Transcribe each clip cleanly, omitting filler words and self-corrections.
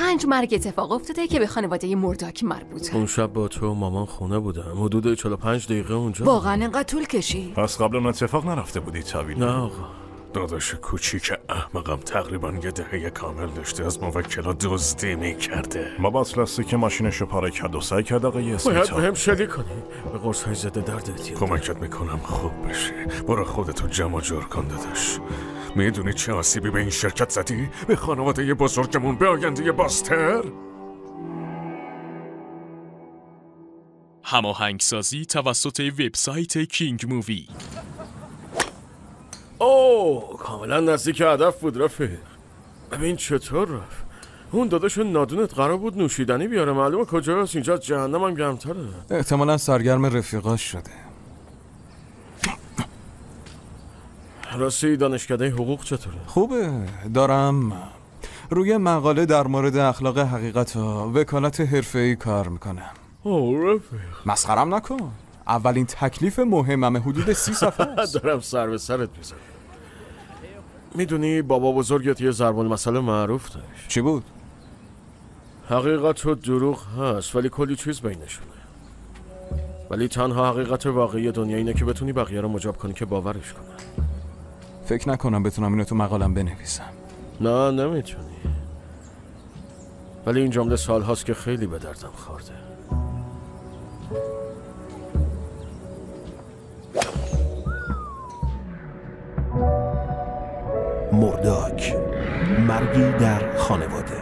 5 مرگ اتفاق افتاده که به خانواده مرداک مربوطه. اون شب با تو و مامان خونه بودم، حدود 45 دقیقه اونجا. واقعا اینقدر طول کشید؟ پس قبل اون اتفاق نرفته بودی طویل؟ نه آقا. داداش کوچیک احمقم تقریبا یه دهه کامل داشته از موکلا دزدی میکرده. بابات لاستیک ماشینشو پاره کرد و سعی کرد آقای اسمیتا باید بهم شلیک کنی. به قرص‌های ضد درد احتیاج. کمکت میکنم خوب بشه. برو خودتو جمع جور کن داداش. میدونی چه آسیبی به این شرکت زدی؟ به خانواده بزرگمون، به آینده باستر؟ هماهنگسازی توسط وبسایت کینگ مووی. اوه کاملا نزدیک هدف بود رفیق. ببین چطور رفت. اون داداشون نادونت قرار بود نوشیدنی بیاره، معلومه کجاست. اینجا جهنم هم گرمتره. احتمالا سرگرم رفیقاش شده. راستی دانشکده حقوق چطوره؟ خوبه، دارم روی مقاله در مورد اخلاق حقیقت و وکالت حرفه‌ای کار میکنم. اوه رفیق مسخرم نکن. اولین تکلیف مهمم حدود 30 صفحه است. دارم سر به سرت میزنم. میدونی بابا بزرگت یه ضرب المثل معروف داشت. چی بود؟ حقیقت و دروغ هست ولی کلی چیز بینشونه. ولی تنها حقیقت واقعی دنیا اینه که بتونی بقیه رو مجاب کنی که باورش کنن. فکر نکنم بتونم اینو تو مقالم بنویسم. نه نمیتونی. ولی این جمله سال هاست که خیلی به دردم خورده. مرداک، مرگی در خانواده.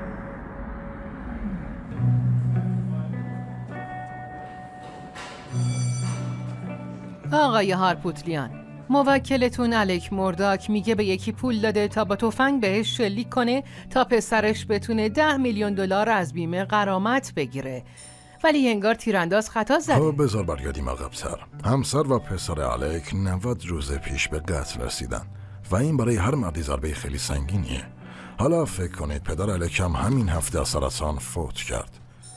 آقای هارپوتلیان، موکلتون الک مرداک میگه به یکی پول داده تا با تفنگ بهش شلیک کنه تا پسرش بتونه 10 میلیون دلار از بیمه غرامت بگیره. ولی انگار تیرانداز خطا زده. بذار برگردیم عقب‌تر. همسر و پسر الک 90 روز پیش به قتل رسیدن و این برای هر مردی ضربه خیلی سنگینیه. حالا فکر کنید پدر الک هم همین هفته از سرطان فوت کرد.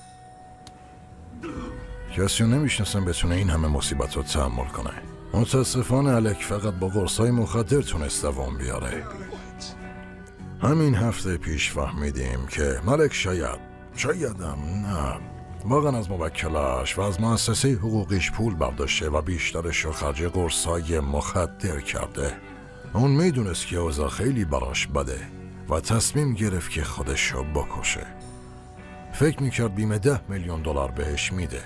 کسی نمیشناسم بتونه این همه مصیبت رو تحمل کنه. متاسفانه الک فقط با قرصای مخدر تونست دوام بیاره. همین هفته پیش فهمیدیم که ملک شایدم نه واقعا از موکلاش و از مؤسسه حقوقیش پول برداشته و بیشترش رو خرج قرصای مخدر کرده. اون میدونست که اوضاع خیلی براش بده و تصمیم گرفت که خودش رو بکشه. فکر میکرد بیمه 10 میلیون دلار بهش میده.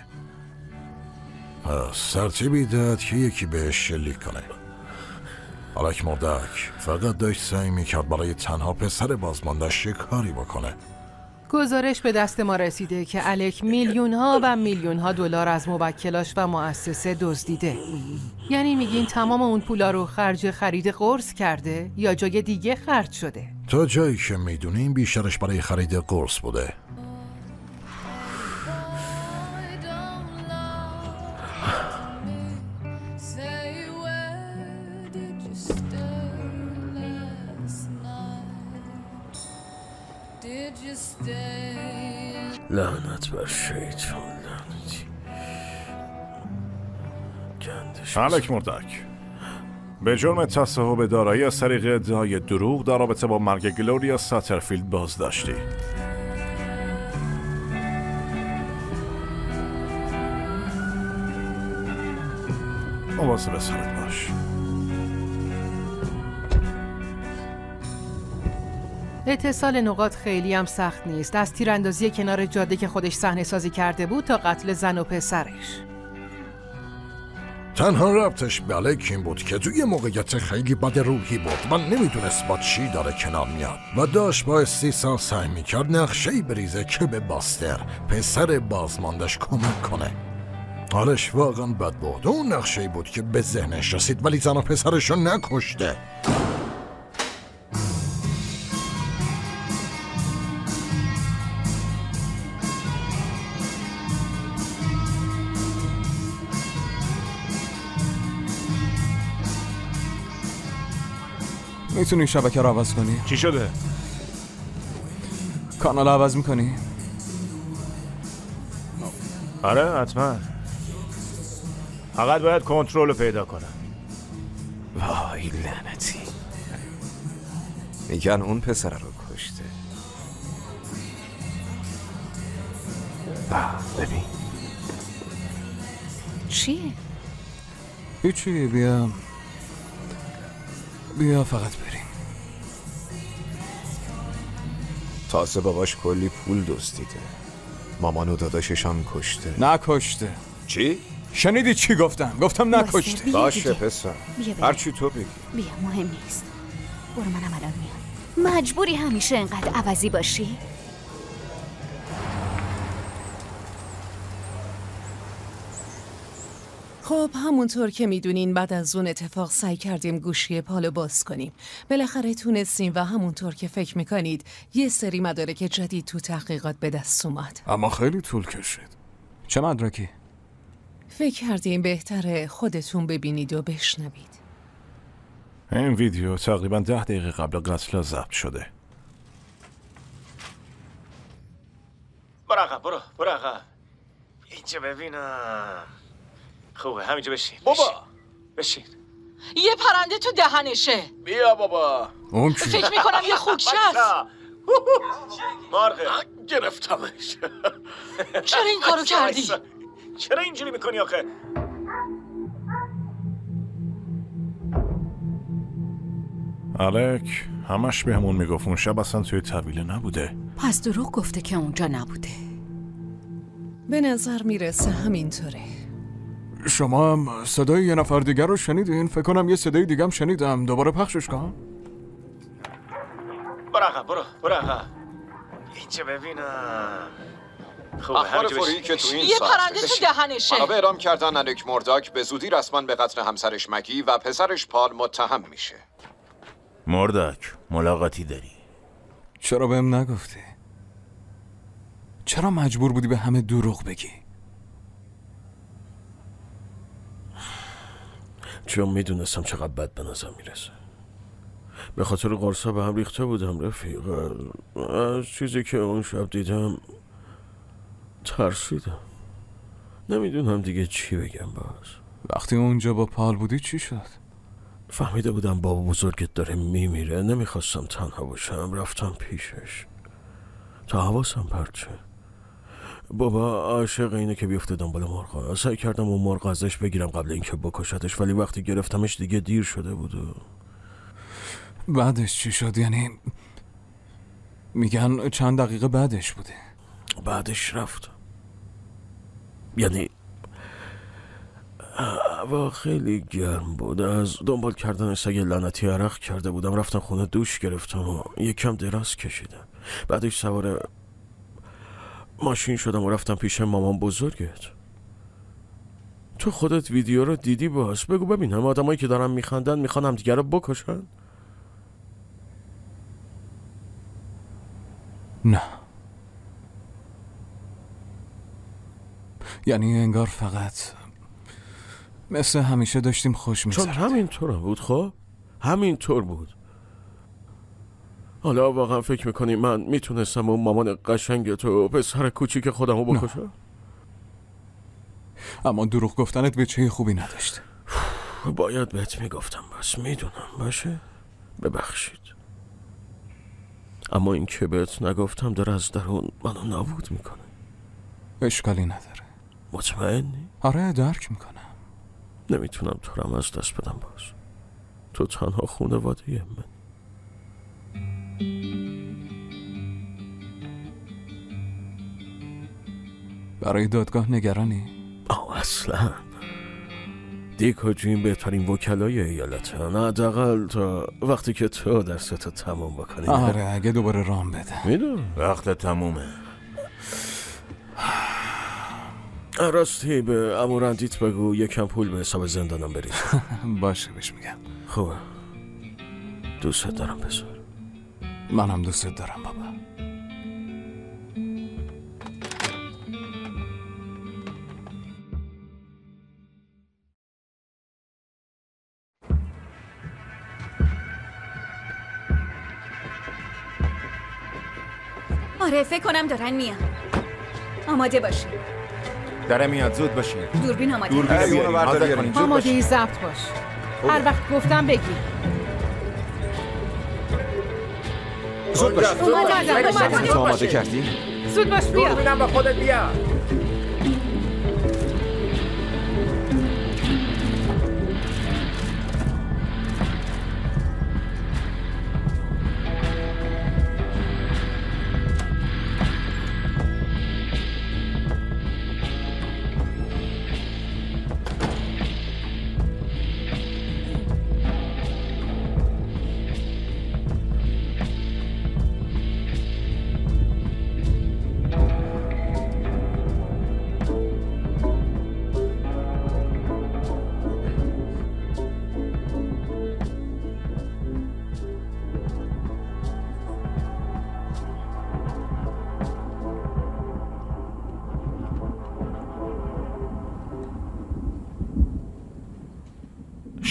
ترتیبی داد که یکی بهش شلیک کنه. الک مرداک فقط داشت سعی میکرد برای تنها پسر بازمانده‌اش کاری بکنه. گزارش به دست ما رسیده که الک میلیون ها و میلیون ها دلار از موکلاش و مؤسسه دزدیده. یعنی میگین تمام اون پولا رو خرج خرید قرص کرده یا جای دیگه خرج شده؟ تا جایی که میدونیم بیشترش برای خرید قرص بوده. لعنت بر شیطان. لعنتی الک مرداک به جرم تصاحب دارایی از طریق ادعای دروغ در رابطه با مرگ گلوریا ساترفیلد بازداشتی. مواظب سرت باش. اتصال نقاط خیلی هم سخت نیست. از تیراندازی کنار جاده که خودش صحنه سازی کرده بود تا قتل زن و پسرش. تنها ربطش به الک این بود که توی موقعیت خیلی بد روحی بود و نمیدونست با چی داره کنار میاد و داشت با 30 سال سعی میکرد نقشه‌ای بریزه که به باستر پسر بازماندش کمک کنه. حالش واقعا بد بود. اون نقشه‌ای بود که به ذهنش رسید ولی زن و پسرشو نکشته. میتونی شبکه رو عوض کنی؟ چی شده؟ کانال عوض میکنی؟ آره حتما. فقط باید کنترل رو پیدا کنم. وای لعنتی، میگن اون پسر رو کشته. ببین چیه؟ هیچی، بیا فقط بریم. تازه باباش کلی پول دزدیده. مامان و داداششان کشته. نکشته. چی؟ شنیدی چی گفتم؟ گفتم نکشته. باشه پسر، هرچی تو بگی. بیا مهم نیست. برو منم الان میام. مجبوری همیشه انقدر عوضی باشی؟ خب همونطور که میدونین بعد از اون اتفاق سعی کردیم گوشی پالو باز کنیم. بالاخره تونستیم و همونطور که فکر میکنید یه سری مدارک جدید تو تحقیقات به دست اومد. اما خیلی طول کشید. چه مدرکی؟ فکر کردیم بهتره خودتون ببینید و بشنوید. این ویدیو تقریبا 10 دقیقه قبل قتل ضبط شده. برو عقب. اینجا ببینم. خوبه همینجا بشین. بشین. یه پرنده تو دهنشه. بیا بابا. اون چی؟ فکر میکنم یه خوکشه است. مارغه گرفتمش. چرا این کارو کردی؟ چرا اینجوری میکنی آخه؟ الک همش بهمون میگفت اون شب اصلا توی طویله نبوده. پس دروغ گفته که اونجا نبوده. به نظر میرسه همینطوره. شما هم صدای یه نفر دیگر رو شنیدین؟ فکر کنم یه صدای دیگه هم شنیدم. دوباره پخشش کنم؟ برو عقب. اینجا ببینم. خوبه اخبار فوری که تو این یه پرنده تو دهنشه. منابع اعلام کردن الک مورداک به زودی رسما به قتل همسرش مگی و پسرش پال متهم میشه. مورداک ملاقاتی داری؟ چرا بهم نگفتی؟ چرا مجبور بودی به همه دروغ بگی؟ چون میدونستم چقدر بد به نظر میرسه. به خاطر قرصا به هم ریخته بودم رفیق. از چیزی که اون شب دیدم ترسیدم. نمیدونم دیگه چی بگم باز. وقتی اونجا با پال بودی چی شد؟ فهمیده بودم بابا بزرگت داره میمیره. نمیخواستم تنها باشم. رفتم پیشش تا حواسم پرت شه. بابا عاشق اینه که بیفته دنبال مرغا. سعی کردم اون مرغ ازش بگیرم قبل اینکه بکشتش، ولی وقتی گرفتمش دیگه دیر شده بود. بعدش چی شد؟ یعنی میگن چند دقیقه بعدش بوده. بعدش رفت. یعنی هوا خیلی گرم بود. از دنبال کردن سگ لعنتی عرق کرده بودم. رفتم خونه دوش گرفتم و یکم دراز کشیدم. بعدش سوار ماشین شدم و رفتم پیش مامان بزرگت. تو خودت ویدیو رو دیدی باز. بگو ببینم آدمایی که دارن میخندن میخوان هم دیگر رو بکشن؟ نه. یعنی انگار فقط مثل همیشه داشتیم خوش می‌گذشت. چون همینطور بود. خب همینطور بود. حالا واقعا فکر میکنی من میتونستم اون مامان قشنگ تو پسر کوچیک خودمو بکشم؟ اما دروغ گفتنت به چه خوبی نداشت. باید بهت میگفتم بس. میدونم باشه، ببخشید. اما این که بهت نگفتم داره از درون منو نابود میکنه. اشکالی نداره. مطمئنی؟ آره درک میکنم. نمیتونم تو رو از دست بدم باز. تو تنها خانواده من. برای دادگاه نگرانی؟ اصلا دیک و جیم بهترین وکلای ایالته. نه حداقل تا وقتی که تو دستتو تموم بکنی. آره اگه دوباره رام بده. میدونم وقت تمومه. راستی به عمو رندیت بگو یکم پول به حساب زندانم بریز. باشه بهش میگم. خوبه. دوست دارم پسر. منم دوست دارم بابا. آره فکر کنم دارن میان. آماده باشین. داره میاد، زود باشین. دوربین آماده. دوربین بیارین. آماده ضبط باش. هر وقت گفتم بگی. زود باش. اومدم. تو آماده کردی؟ زود باش بیا. دوربینم با خودت بیا.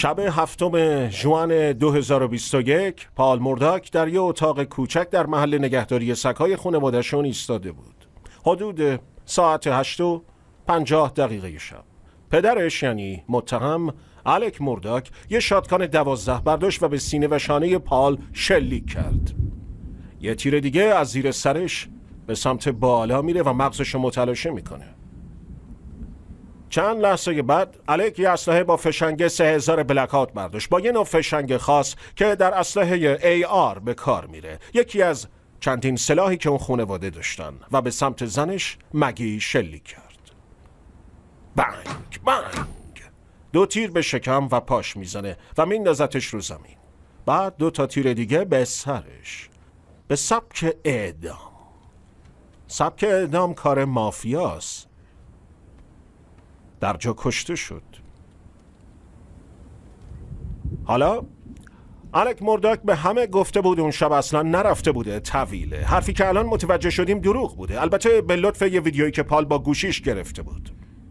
شب 7 ژوئن 2021 پال مورداک در یه اتاق کوچک در محل نگهداری سگ‌های خانواده‌شون ایستاده بود. حدود ساعت 8:50 شب. پدرش یعنی متهم الک مورداک یه شاتگان 12 برداشت و به سینه و شانه پال شلیک کرد. یه تیر دیگه از زیر سرش به سمت بالا میره و مغزش متلاشی میکنه. چند لحظه بعد الک یه اسلحه با فشنگ 3000 بلک‌آوت برداشت با یه نوع فشنگ خاص که در اسلحه AR به کار میره، یکی از چندین سلاحی که اون خانواده داشتن، و به سمت زنش مگی شلیک کرد. بنگ بنگ 2 تیر به شکم و پاش میزنه و میندازتش رو زمین. بعد 2 تیر دیگه به سرش. به سبک اعدام. سبک اعدام کار مافیاست. در جا کشته شد. حالا الک مورداک به همه گفته بود اون شب اصلا نرفته بوده طویله. حرفی که الان متوجه شدیم دروغ بوده، البته به لطف یه ویدیویی که پال با گوشیش گرفته بود.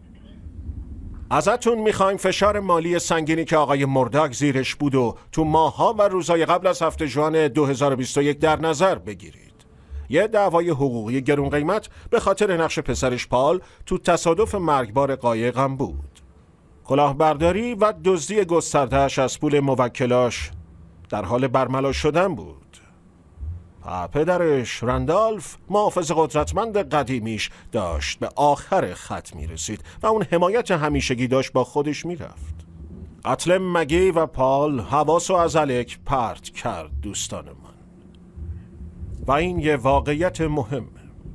ازتون میخوایم فشار مالی سنگینی که آقای مورداک زیرش بود و تو ماه‌ها و روزهای قبل از 7 ژوئن 2021 در نظر بگیرید. یه دعوای حقوقی گرون قیمت به خاطر نقش پسرش پال تو تصادف مرگبار قایق هم بود. کلاهبرداری و دزدی گسترده‌اش از پول موکلاش در حال برملا شدن بود. پدرش رندالف محافظ قدرتمند قدیمیش داشت به آخر خط میرسید و اون حمایت همیشگی داشت با خودش میرفت. قتل مگی و پال حواسو از الک پرت کرد دوستان من. و این یه واقعیت مهمه.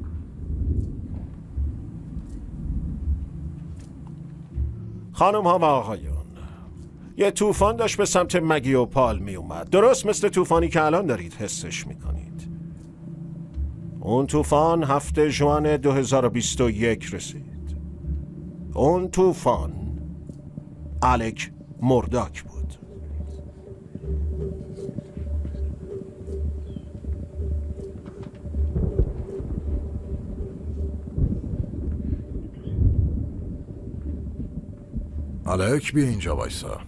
خانم ها و آقایان، یه طوفان داشت به سمت مگی و پال می اومد، درست مثل طوفانی که الان دارید حسش میکنید. اون طوفان 7 ژوئن 2021 رسید. اون طوفان الک مورداک بود. الک بیا اینجا وایسا.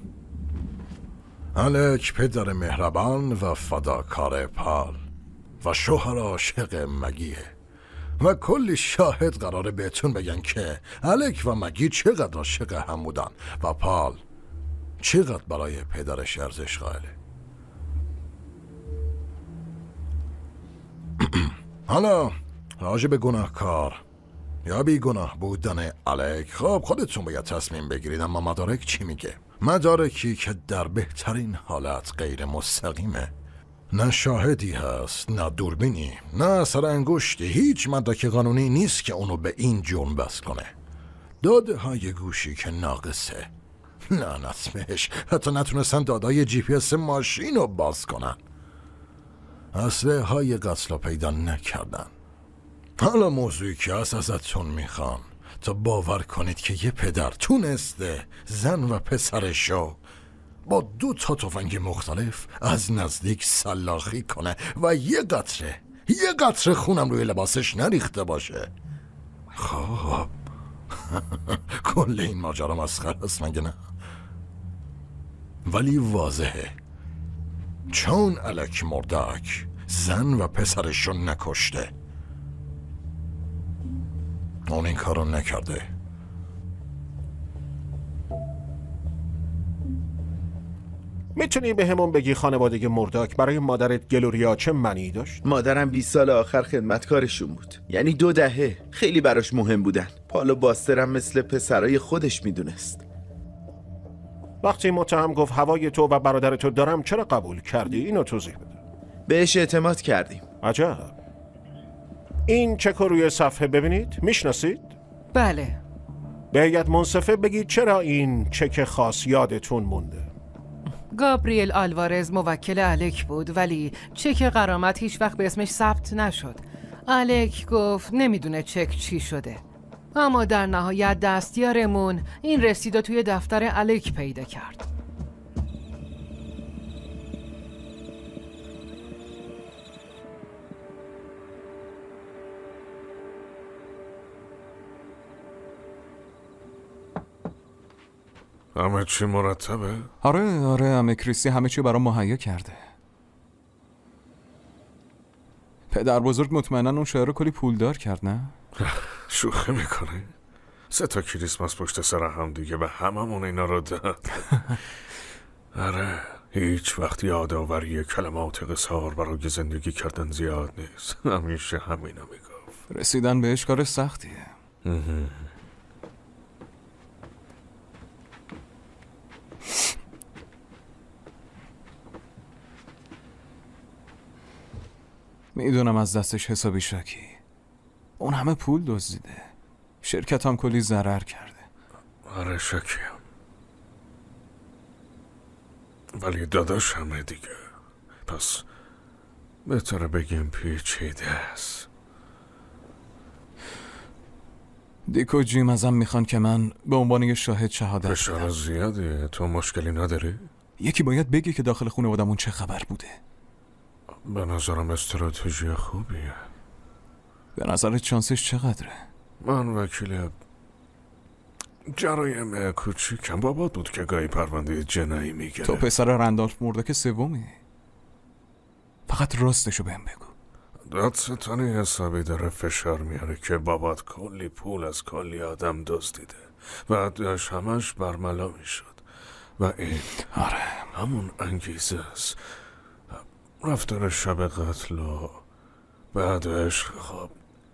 الک پدر مهربان و فداکار پال و شوهر عاشق مگیه و کلی شاهد قراره بهتون بگن که الک و مگی چقدر عاشق هم بودن و پال چقدر برای پدرش ارزش قائله. حالا راجع به گناهکار یا بی گناه بودن الک، خب خودتون باید تصمیم بگیرید، اما مدارک چی میگه؟ مدارکی که در بهترین حالت غیر مستقیمه. نه شاهدی هست، نه دوربینی، نه اثر انگشتی، هیچ مدرک قانونی نیست که اونو به این جرم بس کنه. داده های گوشی که ناقصه، لعنت بهش، حتی نتونستن دادای GPS ماشین رو باز کنن. اسلحه های قتل پیدا نکردن. حالا موضوعی که ازتون میخوام تا باور کنید که یه پدر تونسته زن و پسرشو با 2 تفنگ مختلف از نزدیک سلاخی کنه و یه قطره خونم روی لباسش نریخته باشه. خب کل این ماجرا مسخره است مگه نه؟ ولی واضحه چون الک مورداک زن و پسرشو نکشته، اون این کارو نکرده. میتونی به همون بگی خانواده مورداک برای مادرت گلوریا چه معنی داشت؟ مادرم 20 سال آخر خدمتکارشون بود، یعنی 2 دهه. خیلی براش مهم بودن. پال و باسترم مثل پسرای خودش میدونست. وقتی متهم گفت هوای تو و برادر تو دارم، چرا قبول کردی؟ اینو توضیح بده. بهش اعتماد کردیم. عجب. این چک رو روی صفحه ببینید، میشناسید؟ بله. به هیئت منصفه بگید چرا این چک خاص یادتون مونده. گابریل آلوارز موکل الک بود، ولی چک غرامت هیچ وقت به اسمش ثبت نشد. الک گفت نمیدونه چک چی شده، اما در نهایت دستیارمون این رسید توی دفتر الک پیدا کرد. همه چی مرتبه؟ آره عمه کریستی همه چی برام مهیا کرده. پدر بزرگ مطمئناً اون شوهر رو کلی پولدار کرد، نه؟ شوخی میکنه؟ 3 کریسمس پشت سر هم دیگه به هممون اینا رو داد. آره، هیچ وقت یادآوری کلمات قصار برای زندگی کردن زیاد نیست. همیشه همینا میگفت. رسیدن بهش کار سختیه. میدونم از دستش حسابی شاکی. اون همه پول دزدیده. شرکت هم کلی ضرر کرده. آره شاکیم، ولی داداش همه دیگه. پس بهتره بگیم پیچیده است. دیک و جیم ازم میخوان که من به عنوان یه شاهد شهادت بدم. فشار زیاده. تو مشکلی نداری؟ یکی باید بگه که داخل خانوادمون چه خبر بوده. به نظرم استراتژی خوبیه. به نظرت شانسش چقدره؟ من وکیل جرایم کوچیکم. بابات بود که گاهی پرونده جنایی میگیره. تو پسر رندالف مرداک سومی. فقط راستشو بهم بگو. دادستانی حسابی داره فشار میاره که بابات کلی پول از کلی آدم دزدیده و داشت همش برملا میشد و این همون انگیزه است. رفتار شب قتل و بعدش خب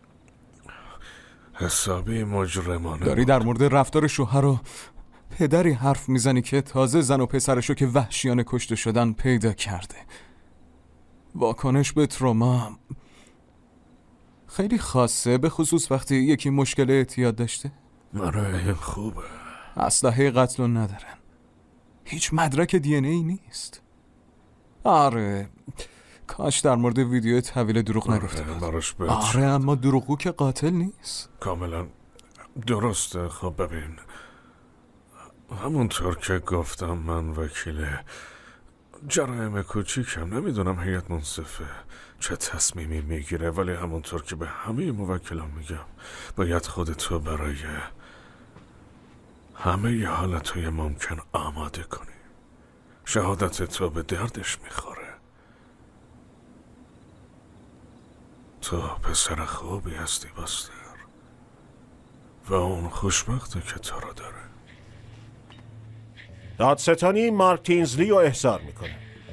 حسابی مجرمانه. داری در مورد رفتار شوهر و پدری حرف میزنی که تازه زن و پسرشو که وحشیانه کشته شدن پیدا کرده. واکنش به تروما خیلی خاصه، به خصوص وقتی یکی مشکل اعتیاد داشته. آره خوبه. اسلحه قتل ندارن. هیچ مدرک دی ان ای نیست. آره کاش در مورد ویدیو تحویل دروغ نگفته بود. آره اما دروغو که قاتل نیست. کاملا درسته. خب ببین، همونطور که گفتم من وکیل جرایم کوچیکم. نمیدونم هیئت منصفه چه تصمیمی میگیره، ولی همونطور که به همه موکلان میگم باید خودتو برای همه ی حالتهای ممکن آماده کنی. شهادت تو به دردش میخوره. تو پسر خوبی هستی باستر و اون خوشبخته که تو رو داره. دادستانی مارتینزلی رو احضار میکنه.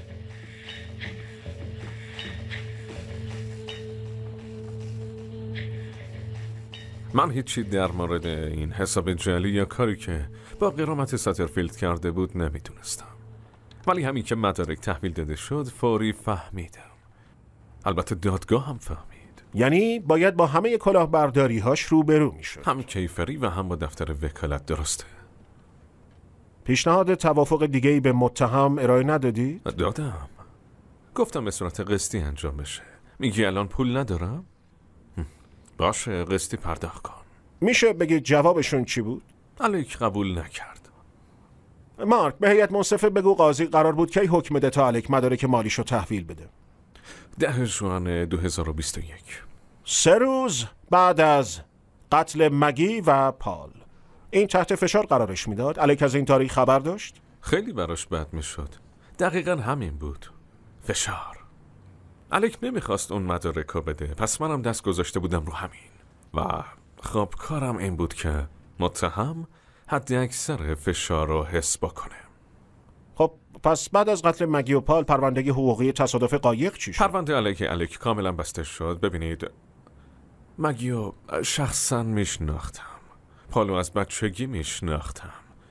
من هیچی در مورد این حساب جعلی یا کاری که با غرامت ساترفیلد کرده بود نمیدونستم، ولی همین که مدارک تحویل داده شد فوری فهمیدم. البته دادگاه هم فهمید. یعنی باید با همه کلاهبرداری هاش روبرو میشد. هم کیفری و هم با دفتر وکالت. درسته؟ پیشنهاد توافق دیگه‌ای به متهم ارائه ندادی؟ دادم. گفتم به صورت قسطی انجام بشه. میگی الان پول ندارم؟ باشه قسطی پرداخت کن. میشه بگی جوابشون چی بود؟ الیک قبول نکرد. مارک به هیئت منصفه بگو قاضی قرار بود کی حکم بده تا الیک مدارک مالیشو تحویل بده. 10 ژوئن 2021. 3 روز بعد از قتل مگی و پال. این تحت فشار قرارش میداد. الیک از این تاریخ خبر داشت؟ خیلی براش بد میشد. دقیقا همین بود. فشار. الیک نمیخواست اون مدارکو بده، پس منم دست گذاشته بودم رو همین و خب کارم این بود که متهم حد اکثر فشار رو حس بکنه. خب پس بعد از قتل مگی و پال پرونده حقوقی تصادف قایق چی شد؟ پرونده علیه الیک کاملا بسته شد. ببینید مگیو شخصا میشناختم، پالو از بچگی میشناختم،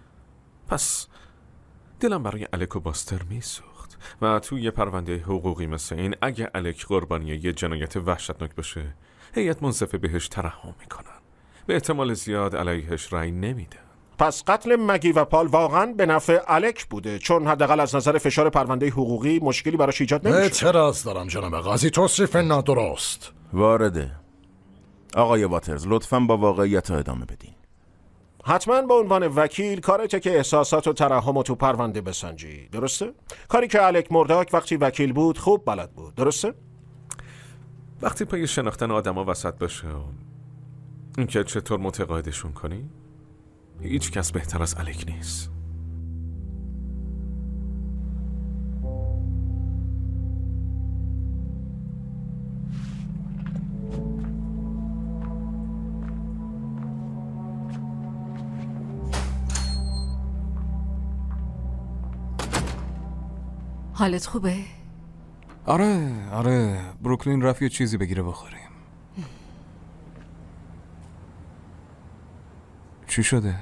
پس دلم برای الیک و باستر میسوخت و توی یه پرونده حقوقی مثل این اگه الیک قربانی یه جنایت وحشتناک بشه هیئت منصفه بهش ترحم میکنن، به احتمال زیاد علیهش رأی نمیده. پس قتل مگی و پال واقعا به نفع الیک بوده، چون حداقل از نظر فشار پرونده حقوقی مشکلی براش ایجاد نمیشه. اعتراض دارم جناب قاضی، توصیف نادرست. وارده. آقای واترز لطفاً با واقعیت ادامه بدین. حتما به عنوان وکیل کارته که احساسات و ترحم تو پرونده بسنجی، درسته؟ کاری که الیک مرداک وقتی وکیل بود خوب بلد بود، درسته؟ وقتی پای شناختن آدما وسط باشه اینکه چطور متقاعدشون کنی، هیچ کس بهتر از الیک نیست. حالت خوبه؟ آره بروکلین رفت یه چیزی بگیره بخوریم. چی شده؟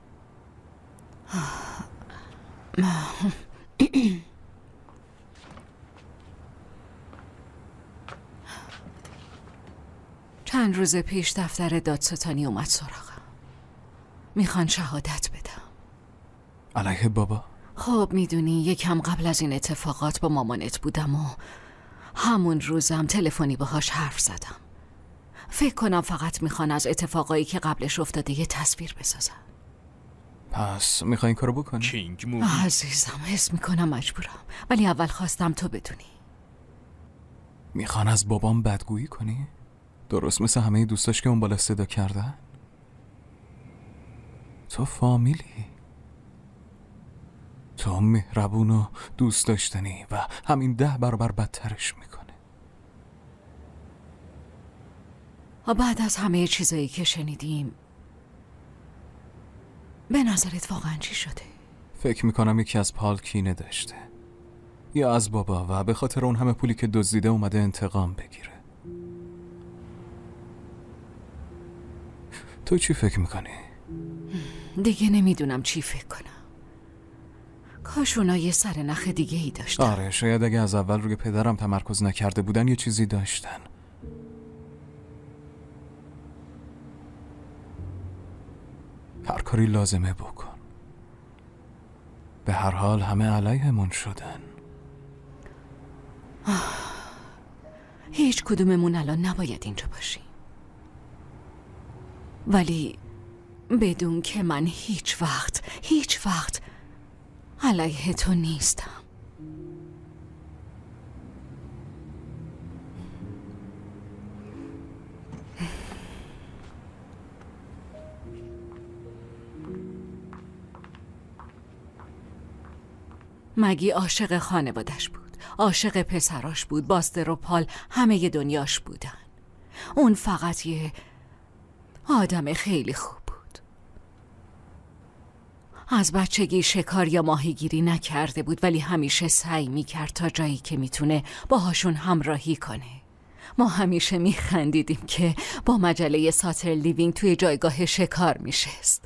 چند روز پیش دفتر دادستانی اومد سراغم. میخوان شهادت بدم. علیه بابا؟ خب میدونی یکم قبل از این اتفاقات با مامانت بودم و همون روزم تلفنی باهاش حرف زدم. فکر کنم فقط میخوان از اتفاقایی که قبلش افتاده یه تصویر بسازن. پس میخوای این کارو بکنی؟ کینگ مووی. عزیزم حس میکنم مجبورم، ولی اول خواستم تو بدونی. میخوان از بابام بدگویی کنی؟ درست مثل همه دوستاش که اون بالا صدا کردن؟ تو فامیلی، تو مهربون و دوست داشتنی و همین 10 برابر بدترش میکنه. بعد از همه چیزایی که شنیدیم به نظرت واقعا چی شده؟ فکر میکنم یکی از پال کینه داشته، یا از بابا، و به خاطر اون همه پولی که دزدیده اومده انتقام بگیره. تو چی فکر میکنی؟ دیگه نمیدونم چی فکر کنم. کاش اونا یه سرنخ دیگه ای داشتن. آره شاید اگه از اول روی پدرم تمرکز نکرده بودن یه چیزی داشتن. هر کاری لازمه بکن. به هر حال همه علیهمون شدن. هیچ کدوممون الان نباید اینجا باشیم، ولی بدون که من هیچ وقت علیه تو نیستم. مگی عاشق خانوادش بود، عاشق پسراش بود، باستر و پال همه دنیاش بودن. اون فقط یه آدم خیلی خوب بود. از بچگی شکار یا ماهیگیری نکرده بود، ولی همیشه سعی میکرد تا جایی که میتونه باهاشون همراهی کنه. ما همیشه میخندیدیم که با مجله ساتر لیوینگ توی جایگاه شکار میشست.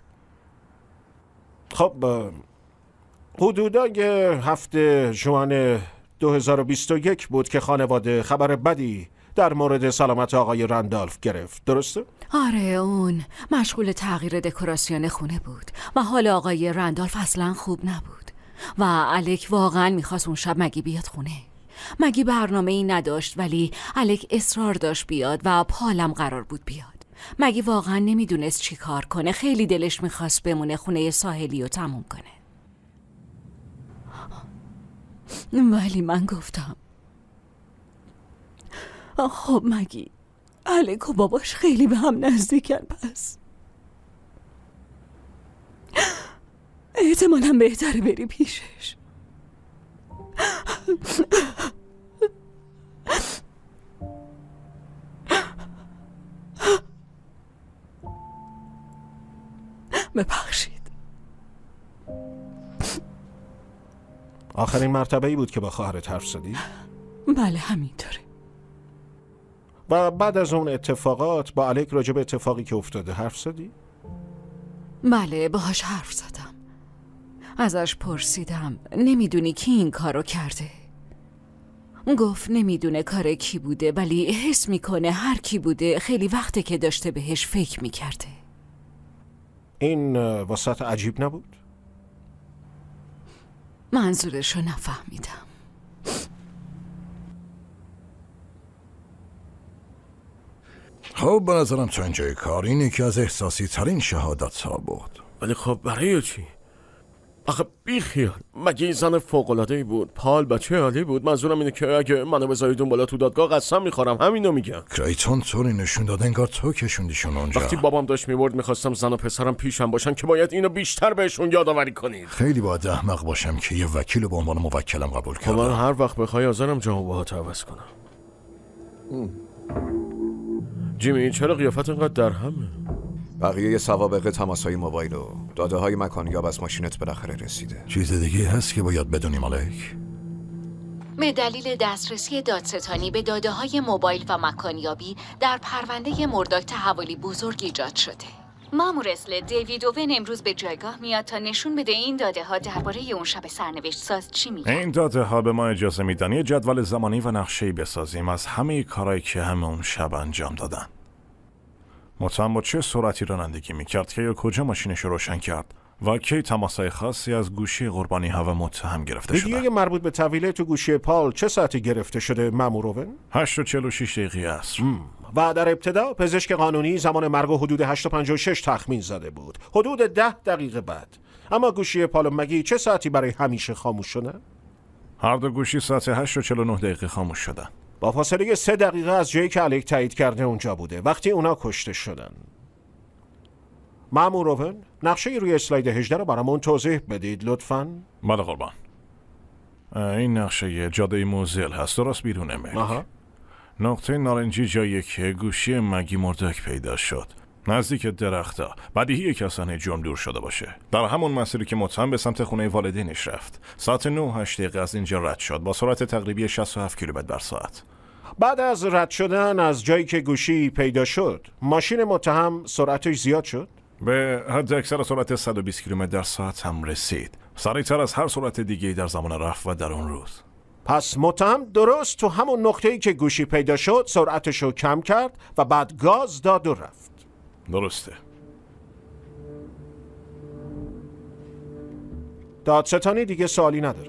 خب حدوداً 7 ژوئن 2021 بود که خانواده خبر بدی در مورد سلامت آقای رندالف گرفت، درسته؟ آره اون مشغول تغییر دکوراسیون خونه بود و حال آقای رندالف اصلا خوب نبود و الک واقعا میخواست اون شب مگی بیاد خونه. مگی برنامه‌ای نداشت ولی الک اصرار داشت بیاد و پالم قرار بود بیاد. مگی واقعا نمیدونست چی کار کنه، خیلی دلش میخواست بمونه خونه ساحلی رو تموم کنه. ولی من گفتم خب مگی الک و باباش خیلی به هم نزدیکن، پس احتمالاً بهتره بری پیشش. ببخشید. آخرین مرتبه‌ای بود که با خواهرت حرف زدی؟ بله همینطوره. و بعد از اون اتفاقات با الک راجع به اتفاقی که افتاده حرف زدی؟ بله باهاش حرف زدم. ازش پرسیدم نمیدونی کی این کارو کرده؟ گفت نمیدونه کار کی بوده، ولی حس میکنه هر کی بوده خیلی وقته که داشته بهش فکر میکرده. این واسط عجیب نبود؟ منظورشو نفهمیدم. خب به نظرم تا اینجای کار این یکی از احساسی ترین شهادت ها بود. ولی خب برای چی؟ آخه بیخیال، مگه این زن فوق‌العاده‌ای بود؟ پال بچه عالی بود. منظورم اینه که اگه منو بذاریدون بالا تو دادگاه قسم میخورم همینو میگم. کریتون طوری نشون داد انگار تو کشوندیشون اونجا. وقتی بابام داشت میبرد میخواستم زن و پسرم پیشم باشن که باید اینو بیشتر بهشون یادآوری کنید. خیلی باید احمق باشم که یه وکیل به عنوان موکلم قبول کردم. من هر وقت بخوای حاضرم جواب باهات عوض کنم. جیمی چرا قیافت اینقدر در همه؟ بقیه سوابق تماس‌های موبایل و داده‌های مکانیاب از ماشینت بالاخره رسیده. چیز دیگه هست که باید بدونیم الک؟ به دلیل دسترسی دادستانی به داده‌های موبایل و مکانیابی در پرونده مرداک تحولی بزرگ ایجاد شده. مأمور اسل دیوید اوون امروز به جایگاه میاد تا نشون بده این داده‌ها درباره اون شب سرنوشت ساز چی میگن. این داده‌ها به ما اجازه میدن یه جدول زمانی و نقشه‌ای بسازیم از همه کارهایی که همه اون شب انجام دادن. متهم با چه سرعتی رانندگی میکرد که یا کجا ماشینش رو روشن کرد و کی تماسای خاصی از گوشی قربانی هوا متهم گرفته شده. ویدیوی مربوط به تحویل تو گوشی پال چه ساعتی گرفته شده مأمور اوون؟ 8:46 دقیقه عصر. و در ابتدا پزشک قانونی زمان مرگ و حدود 8:56 تخمین زده بود. حدود 10 دقیقه بعد. اما گوشی پال و مگی چه ساعتی برای همیشه خاموش شدن؟ هر دو گوشی ساعت 8:49 دقیقه خاموش شدن. با فاصله 3 دقیقه از جایی که الیک تایید کرده اونجا بوده وقتی اونا کشته شدن. مأمور اوون، نقشه روی اسلاید 18 رو برامون توضیح بدید لطفاً. بله قربان. این نقشه جاده موزل هست، درست بیرون ملک. نقطه نارنجی جایی که گوشی مگی مرداک پیدا شد، نزدیک درخت‌ها. بدیهیه که اصلا جرم دور شده باشه. در همون مسیری که متهم به سمت خونه والدینش رفت. ساعت 9:08 دقیقه از اینجا رد شد با سرعت تقریبی 67 کیلومتر در ساعت. بعد از رد شدن از جایی که گوشی پیدا شد، ماشین متهم سرعتش زیاد شد؟ به حد اکثر سرعت 120 کیلومتر در ساعت هم رسید. سریعتر از هر سرعت دیگه‌ای در زمان رفت و در اون روز. پس متهم درست تو همون نقطه‌ای که گوشی پیدا شد سرعتش رو کم کرد و بعد گاز داد و رفت. درسته. دادستانی دیگه سوالی نداره.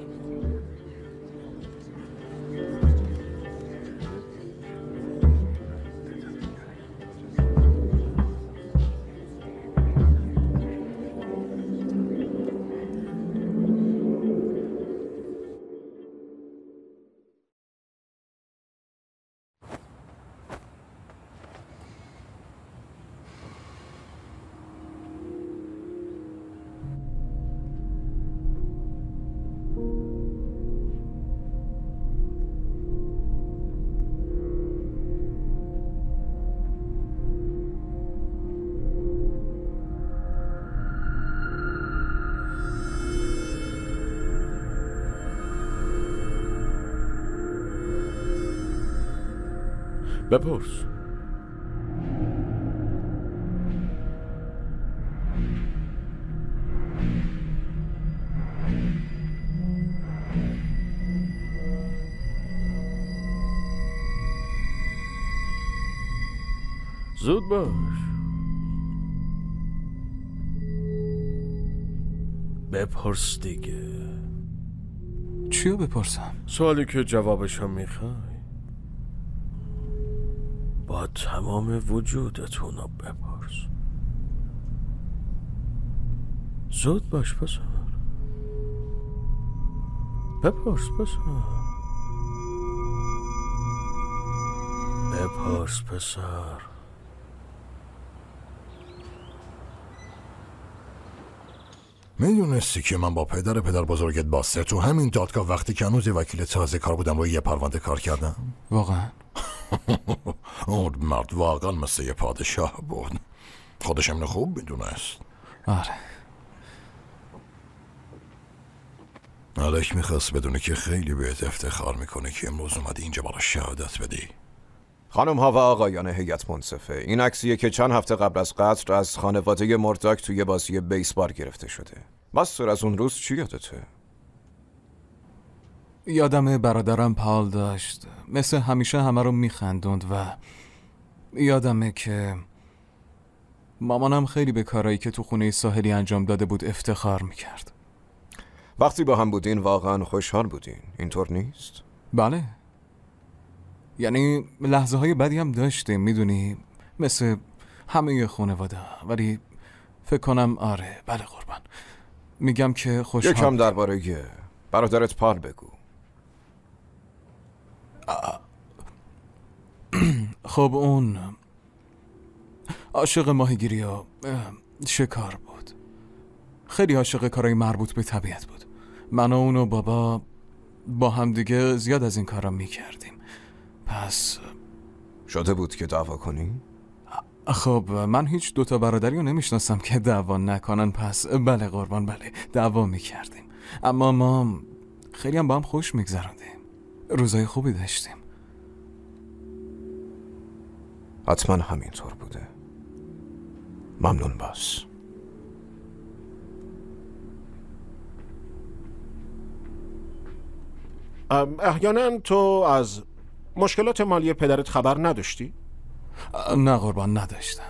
بپرس. زود باش. بپرس دیگه. چیو بپرسم؟ سوالی که جوابشو میخوای با تمام وجودتونو بپرس. زود باش پسر. بپرس پسر. بپرس پسر. میدونستی که من با پدر بزرگت باستر تو همین دادگاه وقتی که هنوز وکیل تازه کار بودم روی یه پرونده کار کردم؟ واقعا؟ اون مرد واقعا مثل یه پادشاه بود. خودش همینو خوب میدونست. آره. الیک میخواست بدونه که خیلی بهت افتخار میکنه که امروز اومدی اینجا برای شهادت بدی. خانم ها و آقایان هیئت منصفه، این عکسیه که چند هفته قبل از قتل از خانواده مرداک توی بازی بیسبال گرفته شده. باستر از اون روز چی یادته؟ یادم برادرم پال داشت مثل همیشه همه رو میخندوند و یادمه که مامانم خیلی به کارایی که تو خونه ساحلی انجام داده بود افتخار میکرد. وقتی با هم بودین واقعا خوشحال بودین، اینطور نیست؟ بله، یعنی لحظه های بدی هم داشتیم میدونی، مثل همه خانواده، ولی فکر کنم آره بله قربان، میگم که خوشحال. یکم درباره برادرت پال بگو. خب اون عاشق ماهیگیری و شکار بود، خیلی عاشق کارهای مربوط به طبیعت بود. من و اون و بابا با هم دیگه زیاد از این کارا میکردیم. پس شده بود که دعوا کنی؟ خب من هیچ دوتا برادری رو نمیشناسم که دعوا نکنن. پس بله قربان، بله دعوا میکردیم، اما ما خیلی هم با هم خوش میگذراندیم. روزای خوبی داشتیم. حتما همینطور بوده. ممنون باز. احیانا تو از مشکلات مالی پدرت خبر نداشتی؟ نه قربان، نداشتم.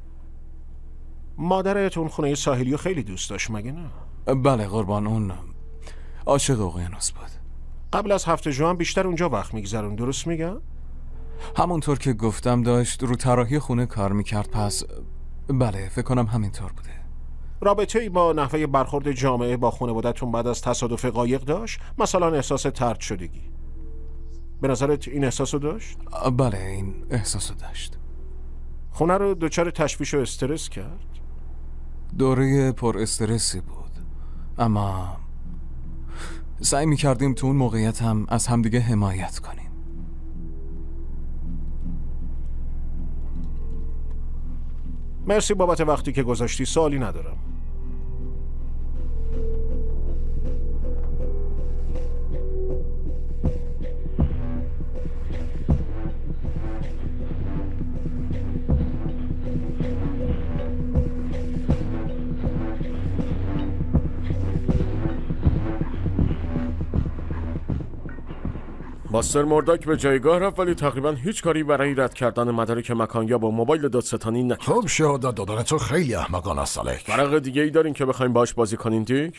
مادرت اون خونه ساحلی رو خیلی دوست داشت مگه نه؟ بله قربان، اون عاشق اقیانوس بود. قبل از هفته ژوئن بیشتر اونجا وقت میگذرون، درست میگم؟ همونطور که گفتم داشت رو طراحی خونه کار میکرد، پس بله فکر کنم همینطور بوده. رابطه ای با نحوه برخورد جامعه با خانواده‌تون بعد از تصادف قایق داشت؟ مثلا احساس طرد شدگی. به نظرت این احساسو داشت؟ بله این احساسو داشت. خونه رو دچار تشویش و استرس کرد؟ دوره پر استرسی بود، اما سعی میکردیم تو اون موقعیت هم از همدیگه حمایت کنیم. مرسی بابت وقتی که گذاشتی، سوالی ندارم. باستر مرداک به جایگاه رفت ولی تقریبا هیچ کاری برای رد کردن مدارک مکان یا با موبایل دادستانی نکرد. خب شهادت دادن تو خیلی احمقانه است الک. ورق دیگه ای دارین که بخوایم باش بازی کنین دیک؟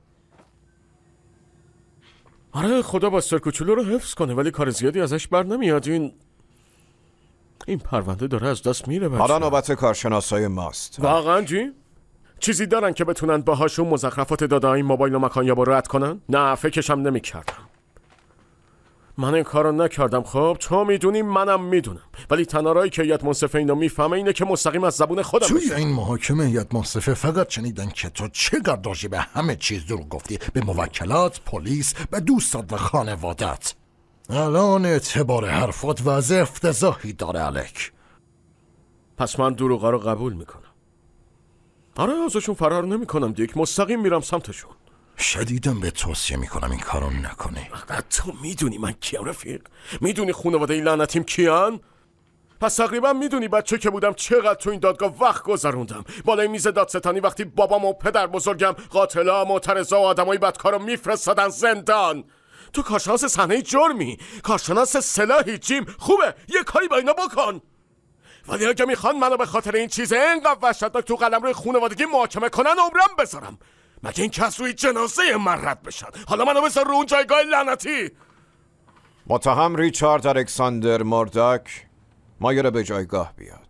آره خدا باستر کوچولو رو حفظ کنه ولی کار زیادی ازش بر نمیاد. این پرونده داره از دست میره. حالا نوبت کارشناسای ماست. واقعا جی؟ چیزی دارن که بتونن باهاشون مزخرفات داده‌های موبایل و مکان یا رد کنن؟ نه فکرشم نمی‌کردم. من این کارو نکردم. خب تو میدونی منم میدونم، ولی تنها راهی که هیئت منصفه اینو میفهمه اینه که مستقیم از زبون خودم توی این محاکمه هیئت منصفه فقط شنیدن که تو چقدر راجع به همه چیز دروغ گفتی، به موکلات، پلیس، به دوستات و خانوادت. الان اعتبار حرفات وضع افتضاحی داره الک. پس من دروغا رو قبول میکنم. آره ازشون فرار نمیکنم دیک، مستقیم میرم سمتشون. شدیداً به توصیه میکنم این کارو نکنی. تو میدونی من کیم رفیق؟ میدونی خانواده این لعنتیم کیان؟ پس تقریبا میدونی بچه که بودم چقدر تو این دادگاه وقت گذروندم بالای میز دادستانی وقتی بابام و پدر بزرگم قاتلا، معترضا و آدمای بدکارو میفرستادن زندان. تو کارشناس صحنه جرمی، کارشناس سلاحی جیم، خوبه یه کاری با اینا بکن. ولی اگه میخوان منو به خاطر این چیز اینقدر وحشتناک تو قلمرو خانوادگی محاکمه کنن عمرم بذارم. مگه این کس روی جنازه من رد بشن؟ حالا منو بذار رو اون جایگاه لعنتی. متهم ریچارد الکساندر مرداک مایل به جایگاه بیاد.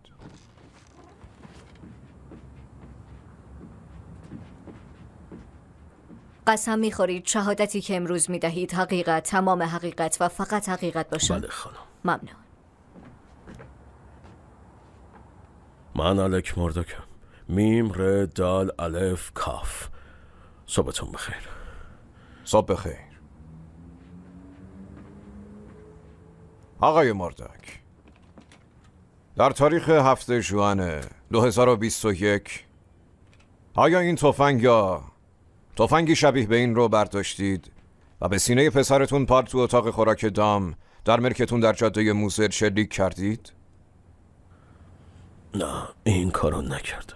قسم میخورید شهادتی که امروز میدهید حقیقت، تمام حقیقت و فقط حقیقت باشه؟ بله خانم. ممنون. من الک مرداکم. میم ر دال الف کاف. صبحتون بخیر. صبح بخیر. آقای مرداک، در تاریخ 7 ژوئن 2021 آیا این تفنگ یا تفنگی شبیه به این رو برداشتید و به سینه پسرتون پارک تو اتاق خوراک دام در ملکتون در جاده موزر شلیک کردید؟ نه این کارو نکردم.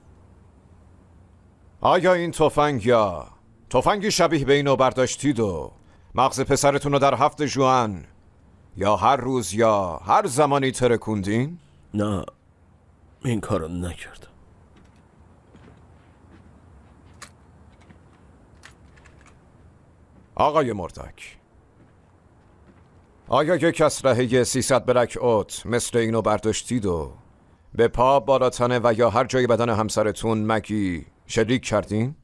آیا این تفنگ یا تفنگی شبیه به این رو برداشتید و مغز پسرتون رو در 7 ژوئن یا هر روز یا هر زمانی ترکوندین؟ نه این کارو نکردم. آقای مرداک، آیا یک اسلحه 300 بلک اوت مثل اینو برداشتید و به پا، بالا تنه و یا هر جای بدن همسرتون مگی شلیک کردین؟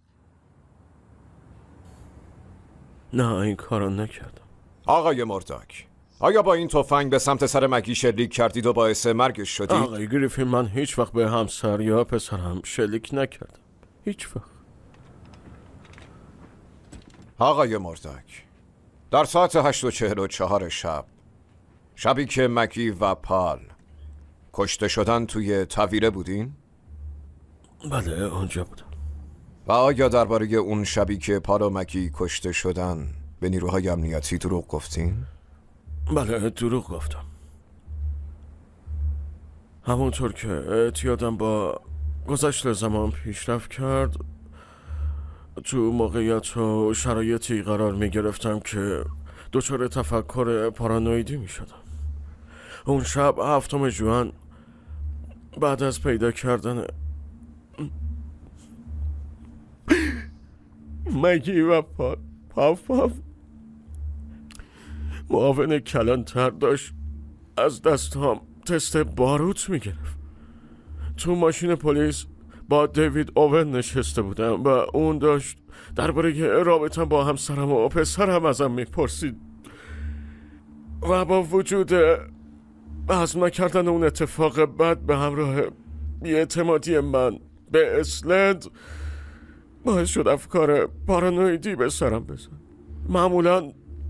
نه این کارو نکردم. آقای مرداک، آیا با این تفنگ به سمت سر مگی شلیک کردید و باعث مرگش شدید؟ آقای گریفین من هیچ وقت به همسر یا پسرم شلیک نکردم. هیچ وقت. آقای مرداک، در ساعت 8:44 شب، شبی که مگی و پال کشته شدن توی تاویره بودین؟ بله اونجا بودم. و آیا درباره اون شبی که پال و مگی کشته شدن به نیروهای امنیتی دروغ گفتین؟ بله دروغ گفتم. همونطور که اعتیادم با گذشت زمان پیشرفت کرد، تو موقعیت و شرایطی قرار می گرفتم که دچار تفکر پارانویدی می شدم. اون شب 7 ژوئن بعد از پیدا کردن مگی و پاف معاون کلانتر داشت از دستام تست باروت می گرفت. تو ماشین پلیس با دیوید اوون نشسته بودم و اون داشت درباره رابطم با همسرم و پسرم ازم میپرسید و با وجود هضم نکردن اون اتفاق بد به همراه بی‌اعتمادی من به اسلند باعث شد افکار پارانویدی به سرم بزن. معمولا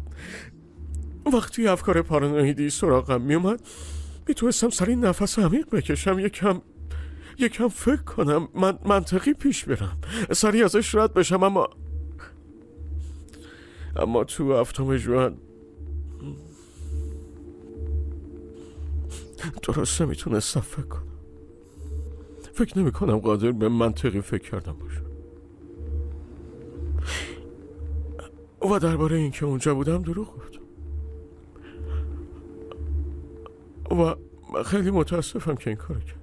وقتی افکار پارانویدی سراغم میومد میتونستم سری نفس عمیق بکشم، یکم فکر کنم، منطقی پیش برم، سری ازش رد بشم، اما تو 7 ژوئن درست نمیتونستم فکر کنم. فکر نمی کنم قادر به منطقی فکر کردم باشم. و درباره این که اونجا بودم دروغ گفتم و خیلی متاسفم که این کارو کردم.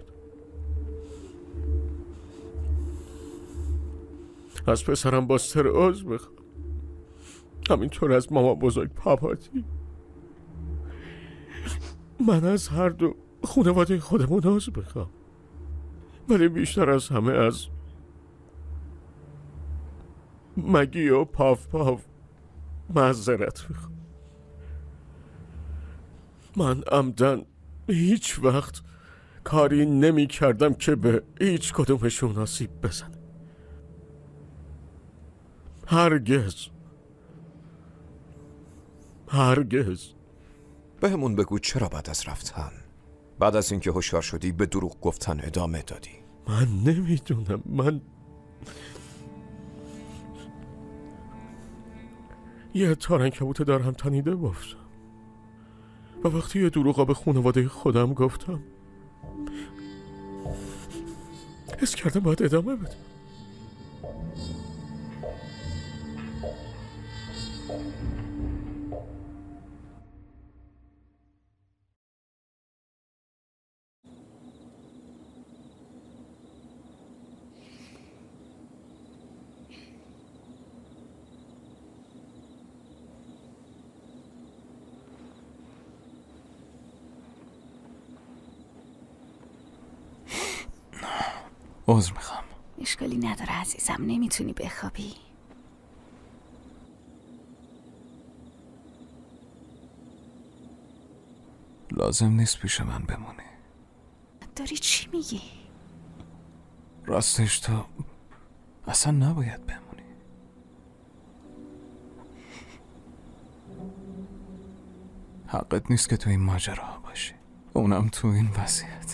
از پسرم باستر عذر بخوام، همینطور از ماما بزرگ پاپاتی. من از هر دو خانواده خودمون عذر بخوام، ولی بیشتر از همه از مگی و پاف معذرت بخوام. من عمدن هیچ وقت کاری نمی کردم که به هیچ کدومشون آسیب بزنه. هرگز. بهمون بگو چرا بعد از رفتن، بعد از اینکه هوشیار شدی، به دروغ گفتن ادامه دادی؟ من نمیدونم. من یه تار عنکبوت دارم تنیده بافتم و وقتی یه دروغا به خانواده خودم گفتم حس کردم باید ادامه بدم. عذر میخوام. اشکالی نداره عزیزم، نمیتونی بخوابی؟ لازم نیست پیش من بمونی. داری چی میگی؟ راستش تو اصلا نباید بمونی. حقت نیست که تو این ماجرا باشی، اونم تو این وضعیت.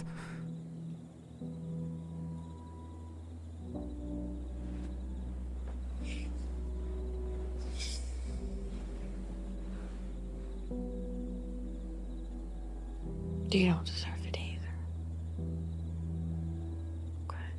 You don't deserve it either. Okay.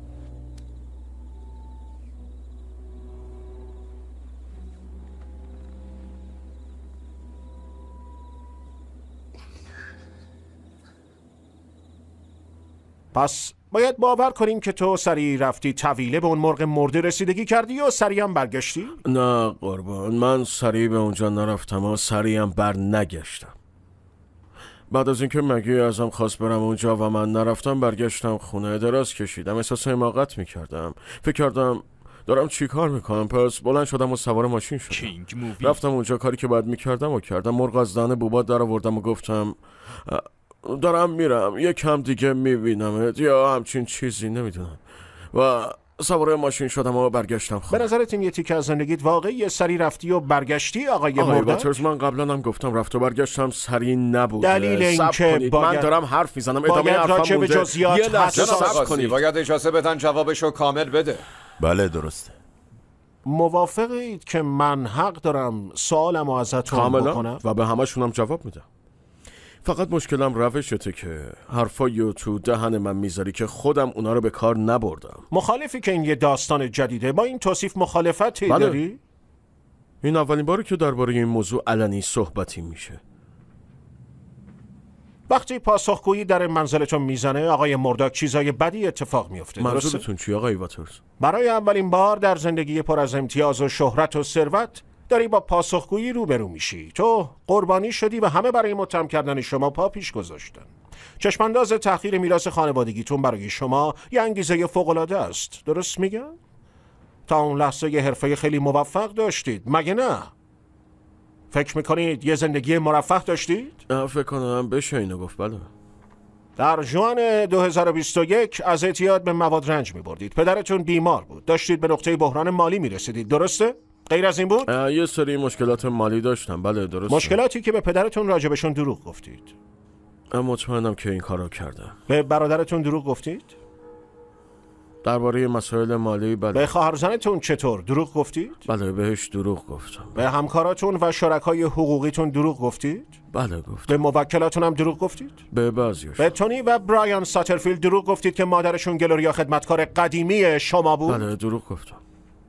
پس باید باور کنیم که تو سریع رفتی طویله به اون مرغ مرده رسیدگی کردی و سریع هم برگشتی؟ نه قربان، من سریع به اونجا نرفتم و سریع هم بر نگشتم. بعد از اینکه مگی ازم خواست برم اونجا و من نرفتم، برگشتم خونه، دراز کشیدم، احساس حماقت میکردم، فکر کردم دارم چی کار میکنم. پس بلند شدم و سوار ماشین شدم، رفتم اونجا، کاری که باید میکردم و کردم. مرغ از دهن بوبات در آوردم و گفتم دارم میرم، یکم دیگه میبینمت یا همچین چیزی، نمیدونم، و سوار ماشین شدم و برگشتم خونه. به نظرت این یه تیکه از زندگیت واقعی سری رفتی و برگشتی آقای واترز؟ من قبلا هم گفتم رفت و برگشتم سری نبوده. دلیل این که من دارم حرف میزنم، ادامه حرفم مونده. یه لحظه صبر کنید. باید اجازه بدن جوابشو کامل بده. بله درسته. موافقید که من حق دارم سوالمو ازتون بکنم؟ و به همشونم جواب میدم. فقط مشکلم روشته که حرفایو تو دهن من میذاری که خودم اونا رو به کار نبردم. مخالفی که این یه داستان جدیده؟ با این توصیف مخالفتی داری؟ این اولین باره که درباره این موضوع علنی صحبتی میشه. وقتی پاسخگویی در منزلتون میزنه آقای مرداک چیزای بدی اتفاق میفته. منظورتون چی آقای واترز؟ برای اولین بار در زندگی پر از امتیاز و شهرت و ثروت داری با پاسخگویی روبرو میشی. تو قربانی شدی و همه برای متهم کردن شما پا پیش گذاشتن. چشمانداز تأخیر میراث خانوادگیتون برای شما یه انگیزه فوق‌العاده است. درست میگم؟ تا اون لحظه یه حرفه خیلی موفق داشتید، مگه نه؟ فکر میکنید یه زندگی مرفه داشتید؟ فکر کنم بشه اینو گفت. بله. در ژوئن 2021 از اعتیاد به مواد رنج میبردید. پدرتون بیمار بود. داشتید به نقطه بحران مالی میرسیدید. درسته؟ غیر از این بود؟ یه سری مشکلات مالی داشتم. بله درسته. مشکلاتی که به پدرتون راجبشون دروغ گفتید. مطمئنم که این کارو کردم. به برادرتون دروغ گفتید؟ درباره مسائل مالی بله. به خواهرزنتون چطور؟ دروغ گفتید؟ بله بهش دروغ گفتم. به همکاراتون و شرکای حقوقیتون دروغ گفتید؟ بله گفتم. به موکلاتون هم دروغ گفتید؟ به بعضیش. به تونی و برایان ساترفیلد دروغ گفتید که مادرشون گلوریا خدمتکار قدیمی شما بود؟ بله دروغ گفتم.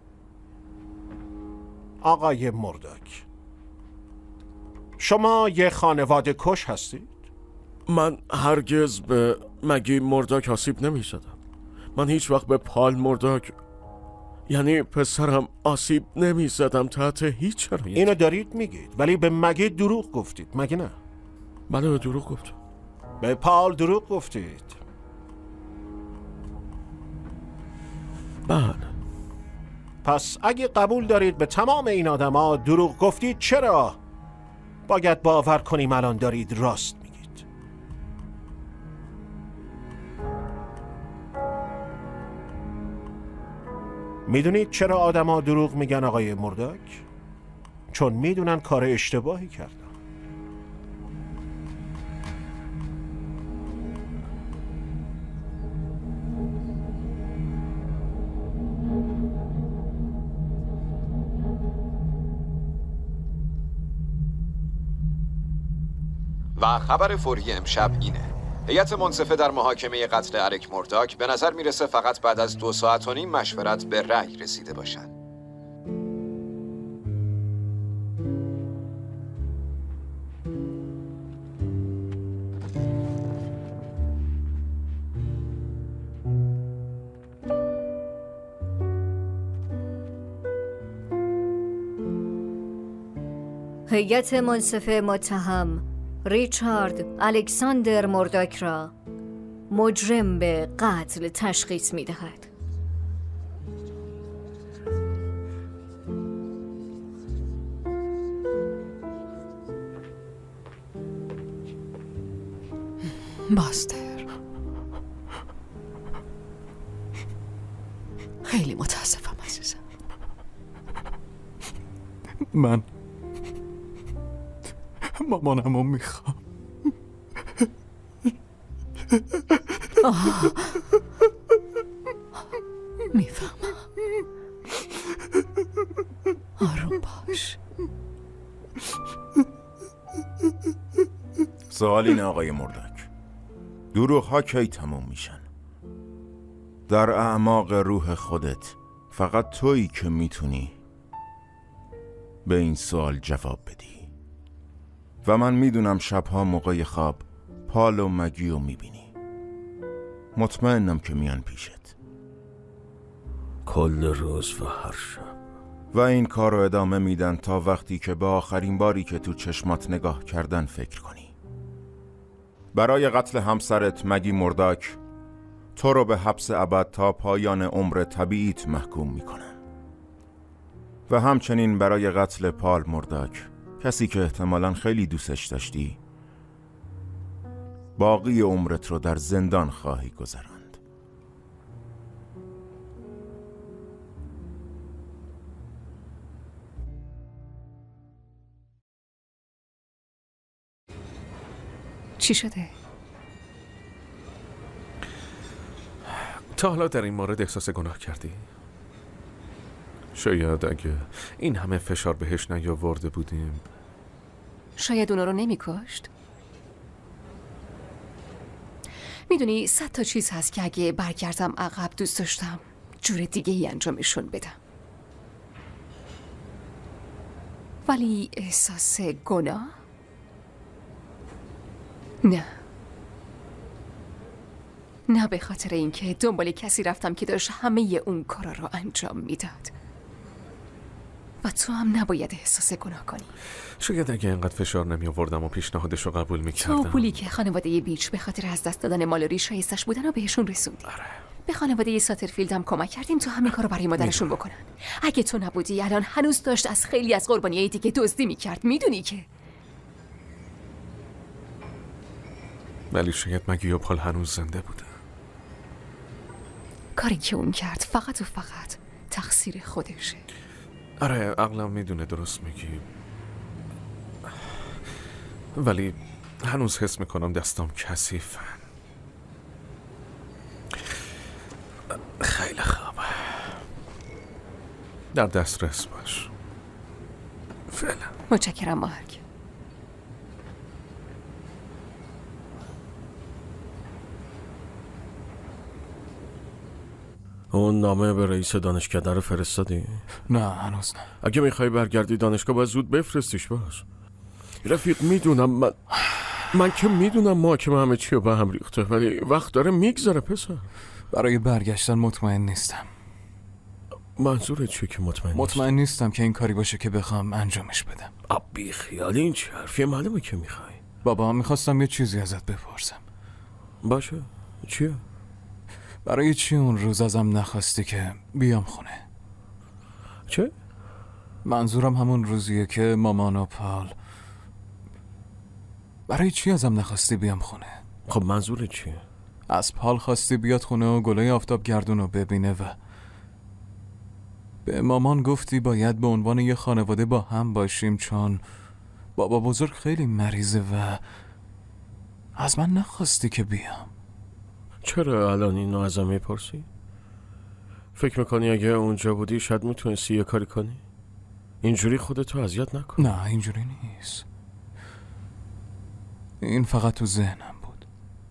آقای مرداک، شما یه خانواده کش هستید؟ من هرگز به مگی مرداک آسیب نمی‌زدم. من هیچ وقت به پال مرداک یعنی پسرم آسیب نمی‌زدم تحت هیچ شرایطی. اینو دارید میگید ولی به مگی دروغ گفتید، مگه نه؟ بله دروغ گفتم. به پال دروغ گفتید؟ بله. پس اگه قبول دارید به تمام این آدما دروغ گفتید، چرا باید باور کنیم الان دارید راست میگید؟ میدونید چرا آدما دروغ میگن آقای مرداک؟ چون میدونن کار اشتباهی کردن. و خبر فوری امشب اینه: هیئت منصفه در محاکمه قتل الک مرداک به نظر میرسه فقط بعد از 2.5 ساعت مشورت به رأی رسیده باشن. هیئت منصفه متهم ریچارد الکساندر مرداک را مجرم به قتل تشخیص می دهد. باستر، خیلی متاسفم عزیزم. من مامانمو میخوام. میفهمم. آروم باش. سوال اینه آقای مرداک، دروغ ها کی تموم میشن؟ در اعماق روح خودت فقط تویی که میتونی به این سوال جواب بدی. و من میدونم شبها موقع خواب پال و مگیو میبینی. مطمئنم که میان پیشت کل روز و هر شب. و این کار رو ادامه میدن تا وقتی که به آخرین باری که تو چشمات نگاه کردن فکر کنی. برای قتل همسرت مگی مرداک تو رو به حبس ابد تا پایان عمر طبیعیت محکوم میکنن. و همچنین برای قتل پال مرداک، کسی که احتمالاً خیلی دوستش داشتی، باقی عمرت رو در زندان خواهی گذراند. چی شده؟ تا حالا در این مورد احساس گناه کردی؟ شاید اگه این همه فشار بهش نیاورده بودیم شاید اونا رو نمی‌کشت. میدونی 100 تا چیز هست که اگه برگردم عقب دوست داشتم جور دیگه ای انجامشون بدم. ولی احساس گناه؟ نه به خاطر اینکه دنبال کسی رفتم که داشت همه اون کارا رو انجام میداد. و تو هم نباید احساس گناه کنی. شاید اگه اینقدر فشار نمی آوردم و پیشنهادش رو قبول میکردم. تو پولی که خانواده بیچ به خاطر از دست دادن مال و ریش شایستش بودن و بهشون رسوندی. به خانواده ساترفیلد هم کمک کردیم تو همین کارو برای مادرشون بکنن. اگه تو نبودی الان هنوز داشت از خیلی از قربانیای دیگه دزدی میکرد. میدونی که ولی شاید مگی و پال هنوز زنده بوده. کاری که اون کرد فقط و فقط تقصیر خودشه. آره عقلم میدونه درست میگی، ولی هنوز حس میکنم دستام کثیفن. خیلی خوب، در دسترس باش. فعلا متشکرم مارک. اون نامه به رئیس دانشکده رو فرستادی؟ نه هنوز نه. اگه میخوای برگردی دانشگاه باید زود بفرستیش باش. رفیق میدونم من که میدونم محاکمه همه چی رو به هم ریخته، ولی وقت داره میگذره پسر. برای برگشتن مطمئن نیستم. منظورت چیه که مطمئن نیستم که این کاری باشه که بخوام انجامش بدم. بی خیالی، این چه حرفیه؟ معلومه که میخوای. بابا میخواستم یه چیزی ازت بپرسم. باشه، چیه؟ برای چی اون روز ازم نخواستی که بیام خونه؟ چه؟ منظورم همون روزیه که مامان و پال. برای چی ازم نخواستی بیام خونه؟ خب منظورت چیه؟ از پال خواستی بیاد خونه و گلای آفتاب گردون رو ببینه و به مامان گفتی باید به عنوان یه خانواده با هم باشیم چون بابا بزرگ خیلی مریضه و از من نخواستی که بیام. چرا الان اینو ازم میپرسی؟ فکر میکنی اگه اونجا بودی شاید میتونستی یه کاری کنی؟ اینجوری خودتو اذیت نکن. نه اینجوری نیست، این فقط تو ذهنم بود.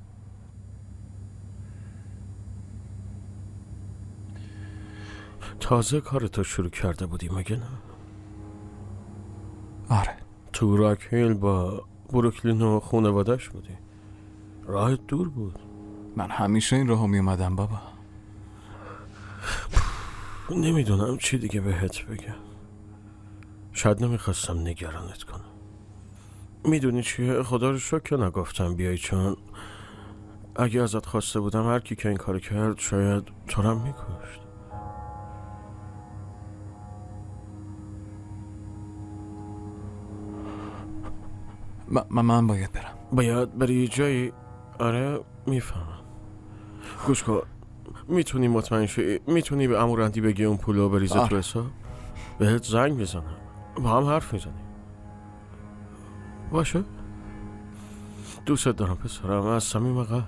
تازه کارتو شروع کرده بودی مگه نه؟ آره. تو راک هیل با بروکلین و خانواده‌اش بودی. راهت دور بود. من همیشه این راهو میومدم بابا. نمیدونم چی دیگه بهت بگم. شاید نمیخواستم نگرانت کنم. میدونی چیه؟ خدا رو شکر که نگفتم بیای، چون اگه ازت خواسته بودم هر کی که این کار کرد شاید تو رو هم میکشت. من باید برم. باید بری جایی؟ آره میفهمم. گوش کن، میتونی مطمئن شی؟ میتونی به امورندی بگی اون پولو بریزه تو حساب؟ بهت زنگ میزنم، با هم حرف میزنیم. باشه؟ دوست دارم پسرم از صمیم قلب.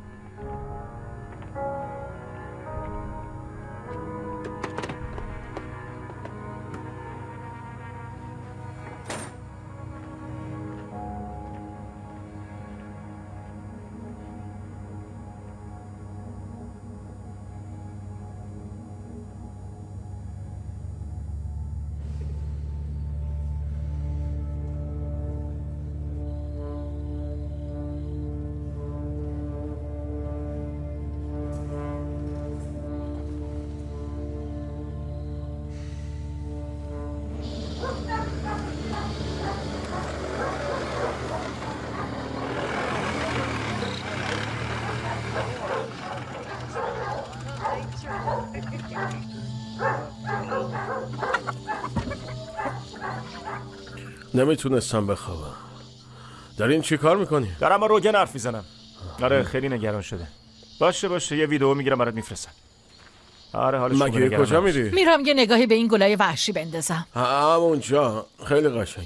نمیتونستم بخوابم. دارین چی کار میکنی؟ دارم با روگن حرف میزنم. آره خیلی نگران شده. باشه یه ویدیو میگیرم برات میفرستم. آره حالش خوبه. مگه کجا میری؟ میرم یه نگاهی به این گلای وحشی بندازم. اونجا خیلی قشنگه.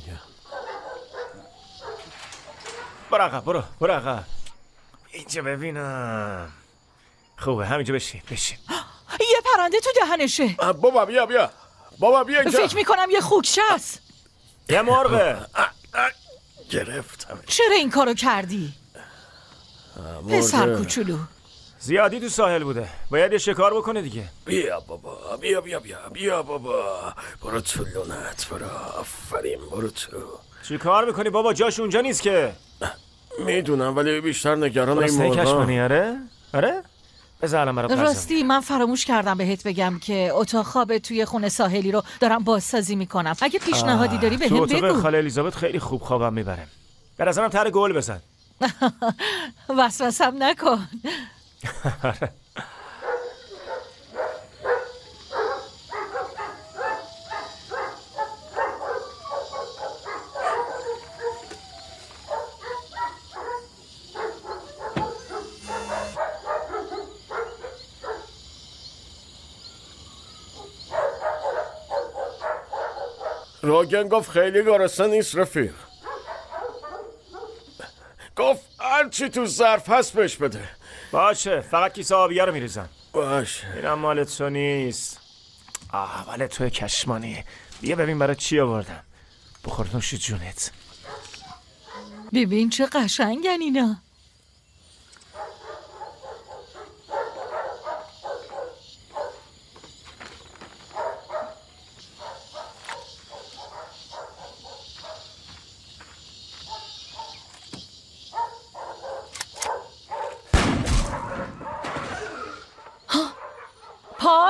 برو عقب. اینجا ببینم. خوبه همینجا بشین. یه پرنده تو دهنشه. بابا بیا بابا بیا اینجا. فکر میکنم یه خوکشه است. یه مرغه. گرفتم. چرا این کارو کردی؟ پسر کوچولو زیادی تو ساحل بوده، باید یه شکار بکنه دیگه. بیا بابا، بیا بابا، برو تو لونت، برو. آفرین، برو تو. چی کار میکنی بابا؟ جاش اونجا نیست که. میدونم ولی بیشتر نگران این مرغا. مرغا. آره؟ بذار الان برات راستی من فراموش کردم بهت بگم که اتاق خواب توی خونه ساحلی رو دارم بازسازی میکنم. اگه پیشنهادی داری بهم بگو. تو اتاق خاله الیزابت خیلی خوب خوابم میبره. به نظرم تر گل بزن. وسوسم نکن. راگن گفت خیلی گرسنه نیست رفیق. گفت هرچی تو ظرف هست بهش بده. باشه، فقط کیسه آبیه رو میریزم. باشه. اینم مال تو نیست. مال توی کشمانی. بیا ببین برای چی آوردم. بخور نوش جونت. ببین چه قشنگن اینا. پان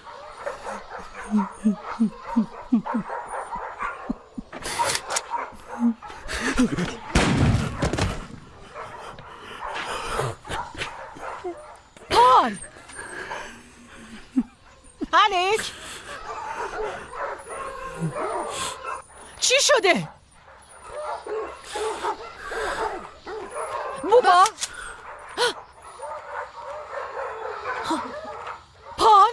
پان الک چی شده؟ بوبا پان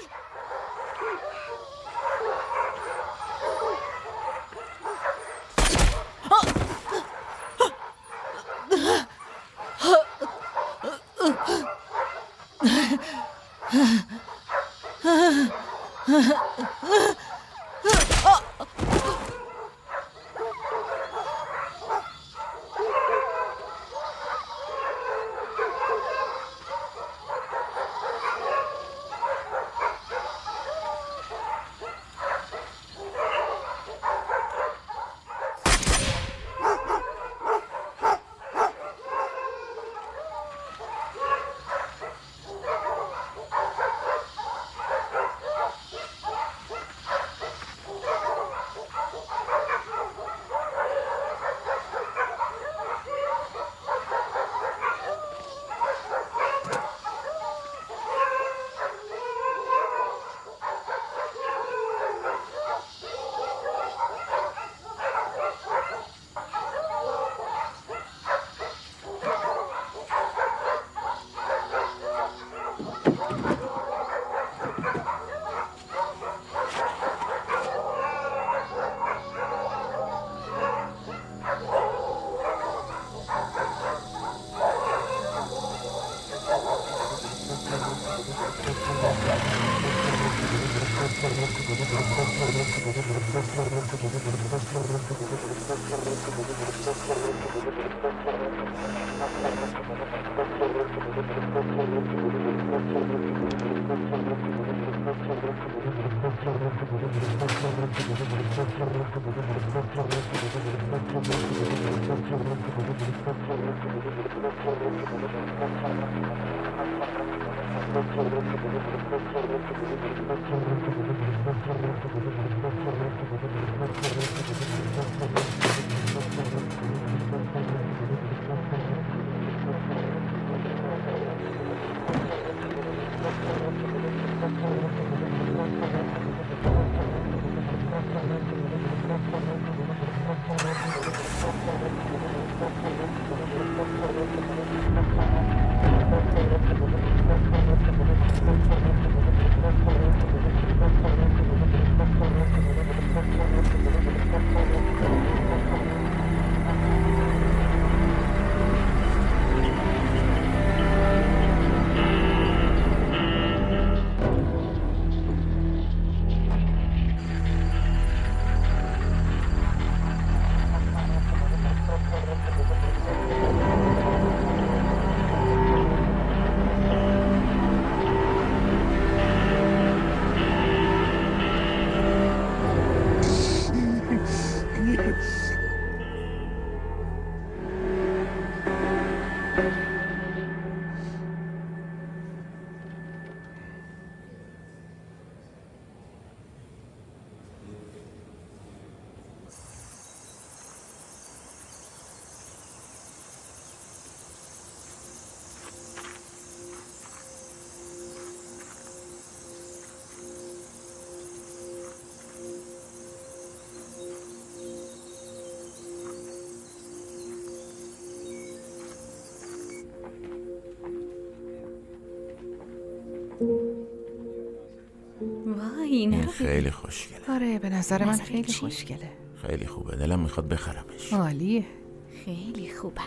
وای این خیلی خوشگله. آره به نظر من خیلی خوشگله. خیلی خوبه، دلم میخواد بخرمش. عالیه. خیلی خوبه.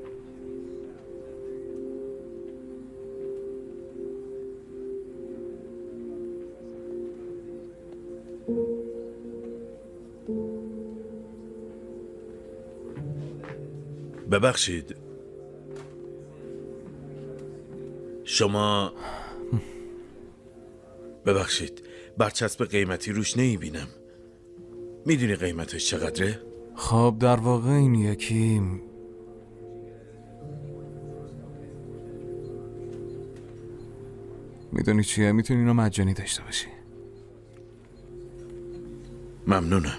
ببخشید شما ببخشید برچسب قیمتی روش نمیبینم. میدونی قیمتش چقدره؟ خب در واقع این یکی میدونی چیه؟ میتونی اینو مجانی داشته باشی. ممنونم.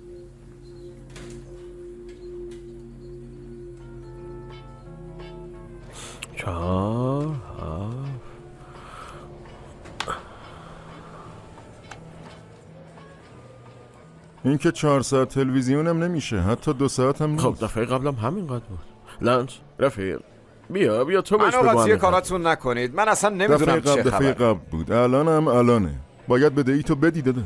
چهار این که 4 ساعت تلویزیونم نمیشه، حتی 2 ساعت هم نیست. خب دفعه قبلم همینقدر بود. لنس رفیق بیا تو بهش منو بگو قاطی کاراتون نکنید. من اصلا نمیدونم چه دفعه خبره. قبل بود، الانم الانه. باید بدهی تو بدی داداش.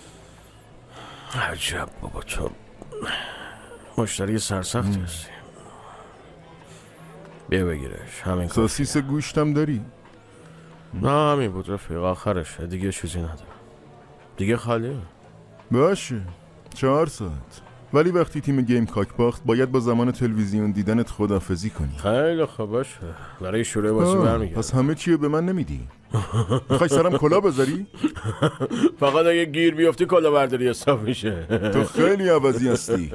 عجب بابا تو مشتری سرسختی هستی. بیا بگیرش همین کار. سوسیس گوشتم داری؟ نه همین بود رفیق، آخرشه دیگه چیزی ندارم. دیگه خالیه. باشه 4 ساعت. ولی وقتی تیم گیم کاک باخت باید با زمان تلویزیون دیدنت خداحافظی کنی. خیلی خوب باشه، برای شروع بازی برمیگردم. پس همه چیو به من نمیدی؟ میخوای سرم کلا بذاری؟ فقط اگه گیر بیفتی کلا برداری حساب میشه. تو خیلی عوضی هستی.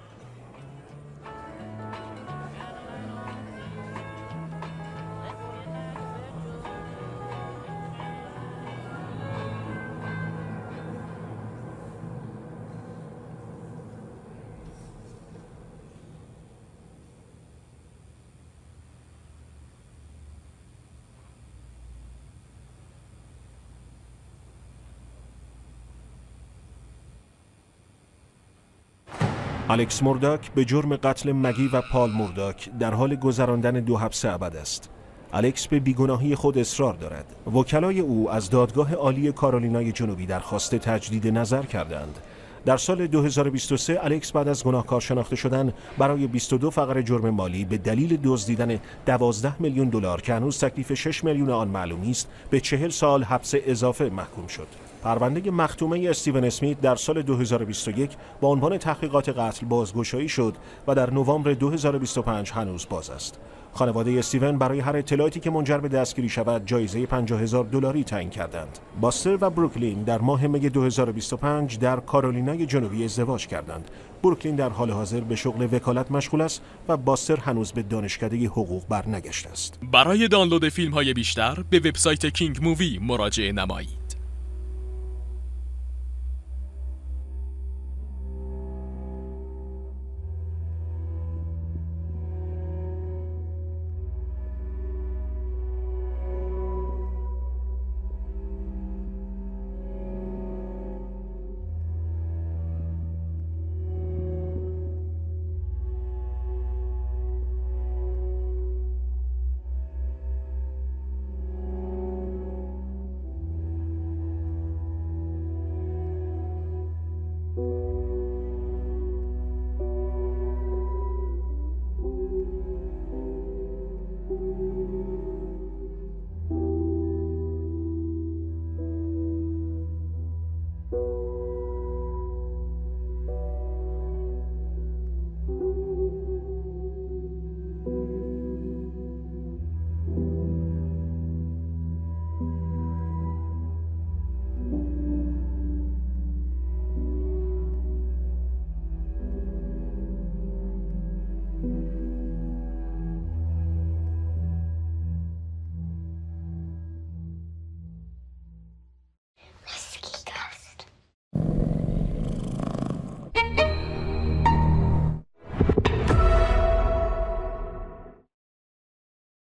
الکس مورداک به جرم قتل مگی و پال مورداک در حال گذراندن 2 حبس ابد است. الکس به بیگناهی خود اصرار دارد. وکلای او از دادگاه عالی کارولینای جنوبی درخواست تجدید نظر کردند. در سال 2023 الکس بعد از گناهکار شناخته شدن برای 22 فقر جرم مالی به دلیل دزدیدن 12 میلیون دلار که هنوز تکلیف 6 میلیون آن معلوم نیست به 40 سال حبس اضافه محکوم شد. پرونده مختومه استیون اسمیت در سال 2021 با عنوان تحقیقات قتل بازگشایی شد و در نوامبر 2025 هنوز باز است. خانواده استیون برای هر اطلاعاتی که منجر به دستگیری شود جایزه $50,000 تعیین کردند. باستر و بروکلین در ماه می 2025 در کارولینای جنوبی ازدواج کردند. بروکلین در حال حاضر به شغل وکالت مشغول است و باستر هنوز به دانشکده حقوق برنگشته است. برای دانلود فیلم‌های بیشتر به وبسایت کینگ مووی مراجعه نمایید. شد.